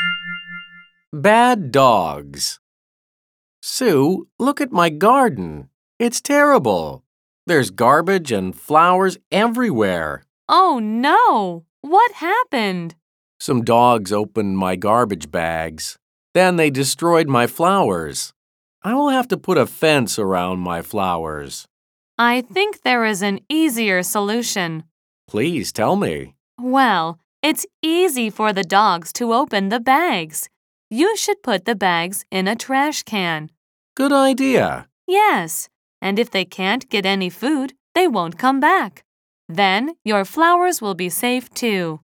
Bad dogs. Sue, look at my garden. It's terrible. There's garbage and flowers everywhere. Oh no! What happened? Some dogs opened my garbage bags. Then they destroyed my flowers. I will have to put a fence around my flowers. I think there is an easier solution. Please tell me. Well, it's easy for the dogs to open the bags. You should put the bags in a trash can. Good idea. Yes, and if they can't get any food, they won't come back. Then your flowers will be safe too.